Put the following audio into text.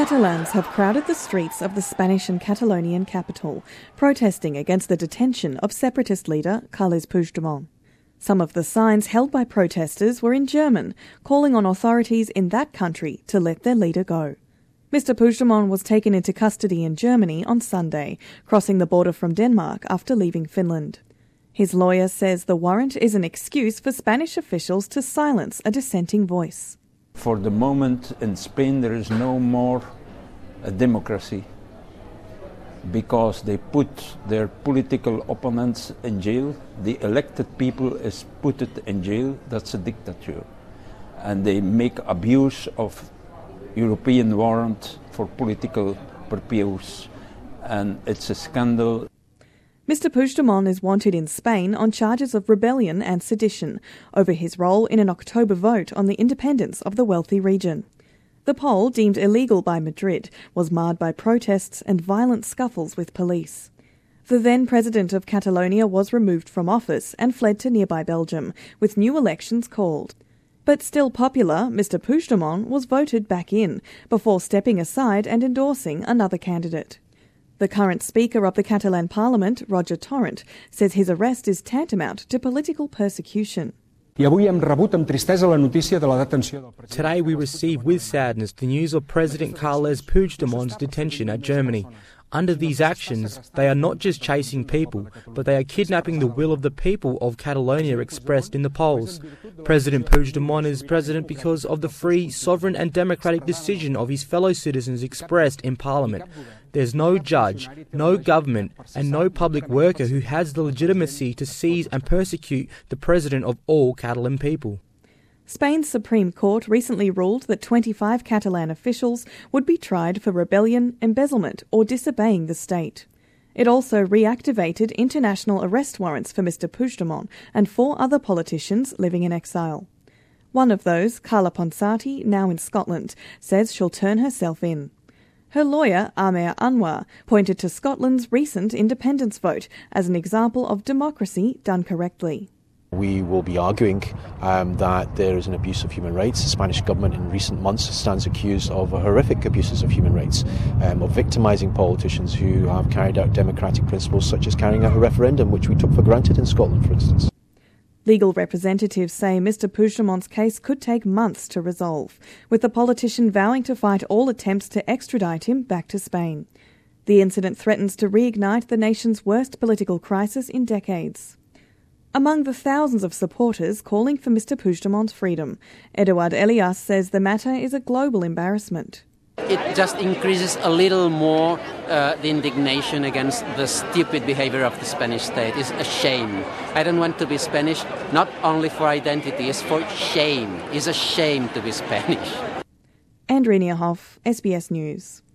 Catalans have crowded the streets of the Spanish and Catalonian capital, protesting against the detention of separatist leader Carles Puigdemont. Some of the signs held by protesters were in German, calling on authorities in that country to let their leader go. Mr. Puigdemont was taken into custody in Germany on Sunday, crossing the border from Denmark after leaving Finland. His lawyer says the warrant is an excuse for Spanish officials to silence a dissenting voice. For the moment in Spain there is no more a democracy because they put their political opponents in jail. The elected people is put it in jail. That's a dictature. And they make abuse of European warrant for political purposes. And it's a scandal. Mr. Puigdemont is wanted in Spain on charges of rebellion and sedition over his role in an October vote on the independence of the wealthy region. The poll, deemed illegal by Madrid, was marred by protests and violent scuffles with police. The then president of Catalonia was removed from office and fled to nearby Belgium, with new elections called. But still popular, Mr. Puigdemont was voted back in, before stepping aside and endorsing another candidate. The current Speaker of the Catalan Parliament, Roger Torrent, says his arrest is tantamount to political persecution. Today we receive with sadness the news of President Carles Puigdemont's detention at Germany. Under these actions, they are not just chasing people, but they are kidnapping the will of the people of Catalonia expressed in the polls. President Puigdemont is president because of the free, sovereign and democratic decision of his fellow citizens expressed in Parliament. There's no judge, no government and no public worker who has the legitimacy to seize and persecute the president of all Catalan people. Spain's Supreme Court recently ruled that 25 Catalan officials would be tried for rebellion, embezzlement or disobeying the state. It also reactivated international arrest warrants for Mr. Puigdemont and 4 other politicians living in exile. One of those, Carla Ponsati, now in Scotland, says she'll turn herself in. Her lawyer, Amer Anwar, pointed to Scotland's recent independence vote as an example of democracy done correctly. We will be arguing that there is an abuse of human rights. The Spanish government in recent months stands accused of horrific abuses of human rights, of victimising politicians who have carried out democratic principles such as carrying out a referendum, which we took for granted in Scotland, for instance. Legal representatives say Mr. Puigdemont's case could take months to resolve, with the politician vowing to fight all attempts to extradite him back to Spain. The incident threatens to reignite the nation's worst political crisis in decades. Among the thousands of supporters calling for Mr. Puigdemont's freedom, Eduard Elias says the matter is a global embarrassment. It just increases a little more the indignation against the stupid behavior of the Spanish state. It's a shame. I don't want to be Spanish, not only for identity, it's for shame. It's a shame to be Spanish. Andrea Niehoff, SBS News.